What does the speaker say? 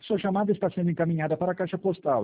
Sua chamada está sendo encaminhada para a caixa postal.